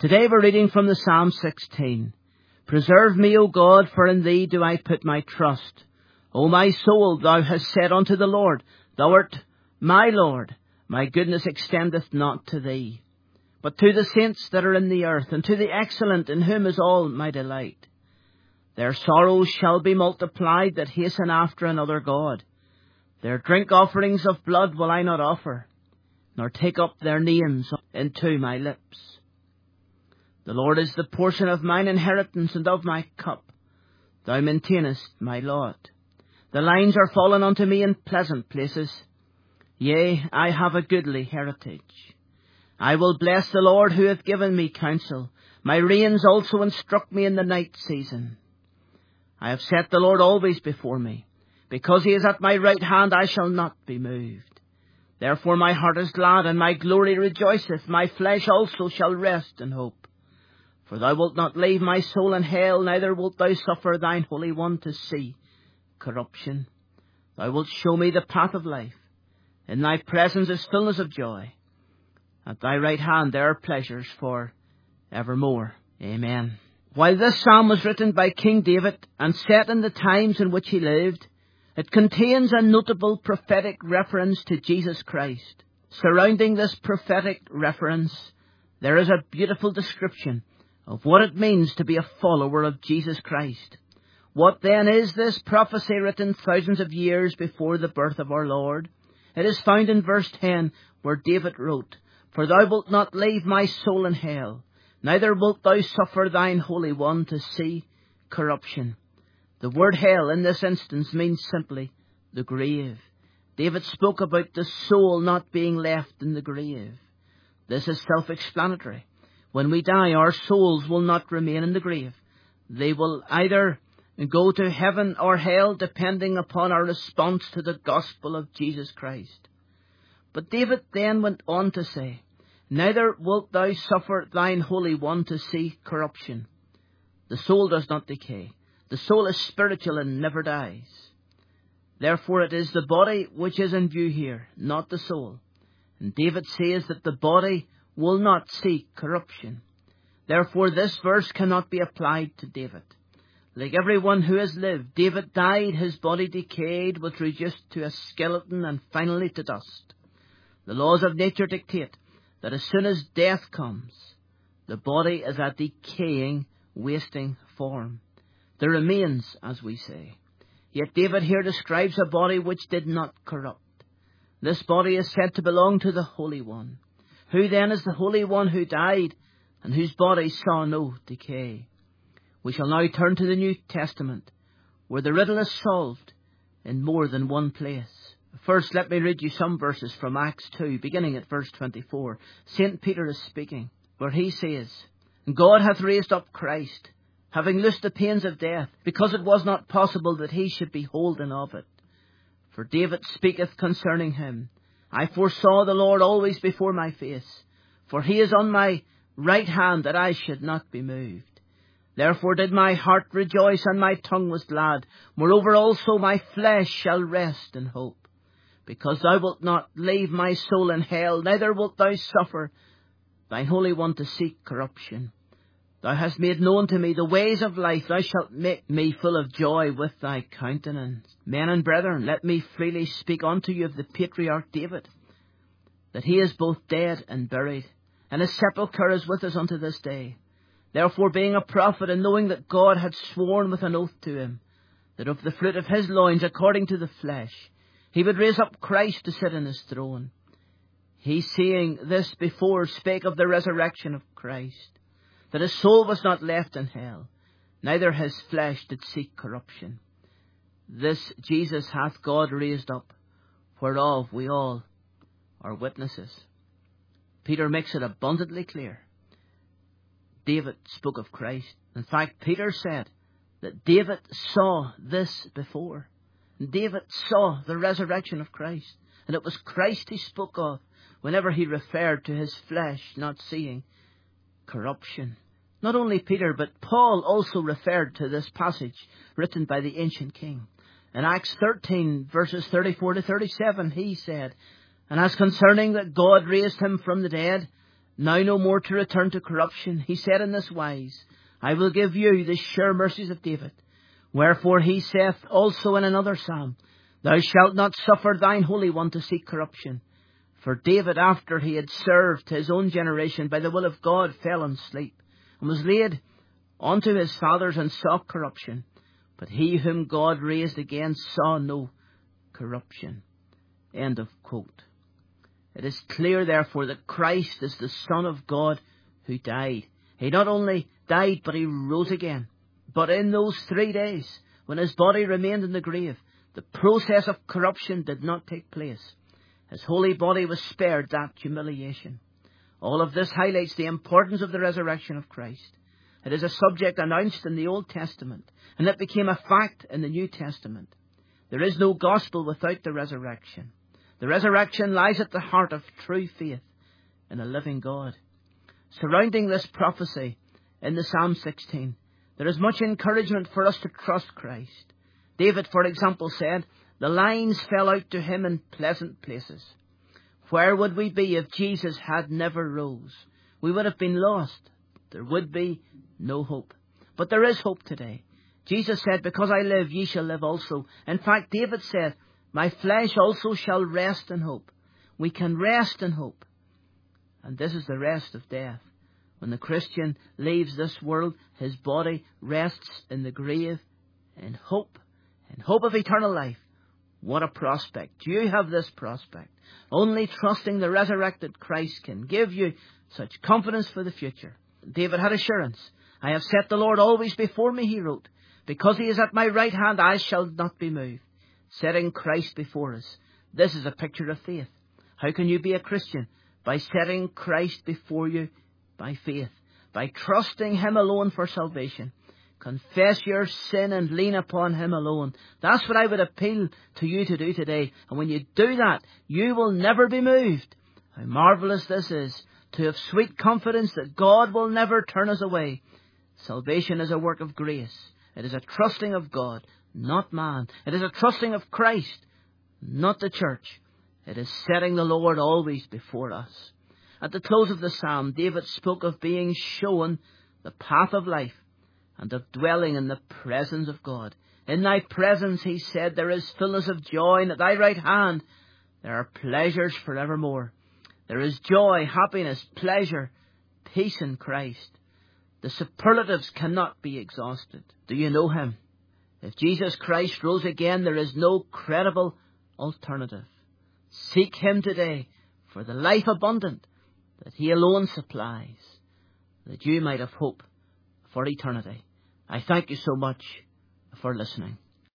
Today we're reading from the Psalm 16. Preserve me, O God, for in thee do I put my trust. O my soul, thou hast said unto the Lord, Thou art my Lord. My goodness extendeth not to thee, but to the saints that are in the earth, and to the excellent, in whom is all my delight. Their sorrows shall be multiplied that hasten after another God. Their drink offerings of blood will I not offer, nor take up their names into my lips. The Lord is the portion of mine inheritance and of my cup. Thou maintainest my lot. The lines are fallen unto me in pleasant places. Yea, I have a goodly heritage. I will bless the Lord who hath given me counsel. My reins also instruct me in the night season. I have set the Lord always before me. Because he is at my right hand, I shall not be moved. Therefore my heart is glad, and my glory rejoiceth. My flesh also shall rest in hope. For thou wilt not leave my soul in hell, neither wilt thou suffer thine Holy One to see corruption. Thou wilt show me the path of life. In thy presence is fullness of joy. At thy right hand there are pleasures for evermore. Amen. While this psalm was written by King David and set in the times in which he lived, it contains a notable prophetic reference to Jesus Christ. Surrounding this prophetic reference, there is a beautiful description of what it means to be a follower of Jesus Christ. What then is this prophecy written thousands of years before the birth of our Lord? It is found in verse 10, where David wrote, For thou wilt not leave my soul in hell, neither wilt thou suffer thine Holy One to see corruption. The word hell in this instance means simply the grave. David spoke about the soul not being left in the grave. This is self-explanatory. When we die, our souls will not remain in the grave. They will either go to heaven or hell, depending upon our response to the gospel of Jesus Christ. But David then went on to say, Neither wilt thou suffer thine Holy One to see corruption. The soul does not decay. The soul is spiritual and never dies. Therefore it is the body which is in view here, not the soul. And David says that the body will not see corruption. Therefore this verse cannot be applied to David. Like everyone who has lived, David died, his body decayed, was reduced to a skeleton and finally to dust. The laws of nature dictate that as soon as death comes, the body is a decaying, wasting form. The remains, as we say. Yet David here describes a body which did not corrupt. This body is said to belong to the Holy One. Who then is the Holy One who died and whose body saw no decay? We shall now turn to the New Testament, where the riddle is solved in more than one place. First, let me read you some verses from Acts 2, beginning at verse 24. St. Peter is speaking, where he says, God hath raised up Christ, having loosed the pains of death, because it was not possible that he should be holden of it. For David speaketh concerning him, I foresaw the Lord always before my face, for he is on my right hand, that I should not be moved. Therefore did my heart rejoice, and my tongue was glad. Moreover also my flesh shall rest in hope, because thou wilt not leave my soul in hell, neither wilt thou suffer thine Holy One to see corruption. Thou hast made known to me the ways of life. Thou shalt make me full of joy with thy countenance. Men and brethren, let me freely speak unto you of the patriarch David, that he is both dead and buried, and his sepulchre is with us unto this day. Therefore, being a prophet, and knowing that God had sworn with an oath to him, that of the fruit of his loins, according to the flesh, he would raise up Christ to sit in his throne. He, seeing this before, spake of the resurrection of Christ, that his soul was not left in hell, neither his flesh did see corruption. This Jesus hath God raised up, whereof we all are witnesses. Peter makes it abundantly clear. David spoke of Christ. In fact, Peter said that David saw this before. David saw the resurrection of Christ. And it was Christ he spoke of whenever he referred to his flesh not seeing corruption. Not only Peter, but Paul also referred to this passage written by the ancient king. In Acts 13, verses 34 to 37, he said, And as concerning that God raised him from the dead, now no more to return to corruption. He said in this wise, I will give you the sure mercies of David. Wherefore he saith also in another psalm, Thou shalt not suffer thine Holy One to see corruption. For David, after he had served his own generation by the will of God, fell on sleep, and was laid unto his fathers, and saw corruption. But he whom God raised again saw no corruption. End of quote. It is clear, therefore, that Christ is the Son of God who died. He not only died, but he rose again. But in those 3 days, when his body remained in the grave, the process of corruption did not take place. His holy body was spared that humiliation. All of this highlights the importance of the resurrection of Christ. It is a subject announced in the Old Testament, and it became a fact in the New Testament. There is no gospel without the resurrection. The resurrection lies at the heart of true faith in a living God. Surrounding this prophecy in the Psalm 16, there is much encouragement for us to trust Christ. David, for example, said, The lines fell out to him in pleasant places. Where would we be if Jesus had never rose? We would have been lost. There would be no hope. But there is hope today. Jesus said, Because I live, ye shall live also. In fact, David said, My flesh also shall rest in hope. We can rest in hope. And this is the rest of death. When the Christian leaves this world, his body rests in the grave in hope of eternal life. What a prospect. You have this prospect. Only trusting the resurrected Christ can give you such confidence for the future. David had assurance. I have set the Lord always before me, he wrote. Because he is at my right hand, I shall not be moved. Setting Christ before us. This is a picture of faith. How can you be a Christian? By setting Christ before you by faith. By trusting him alone for salvation. Confess your sin and lean upon him alone. That's what I would appeal to you to do today. And when you do that, you will never be moved. How marvellous this is, to have sweet confidence that God will never turn us away. Salvation is a work of grace. It is a trusting of God, not man. It is a trusting of Christ, not the church. It is setting the Lord always before us. At the close of the psalm, David spoke of being shown the path of life and of dwelling in the presence of God. In thy presence, he said, there is fullness of joy, and at thy right hand there are pleasures forevermore. There is joy, happiness, pleasure, peace in Christ. The superlatives cannot be exhausted. Do you know him? If Jesus Christ rose again, there is no credible alternative. Seek him today for the life abundant that he alone supplies, that you might have hope for eternity. I thank you so much for listening.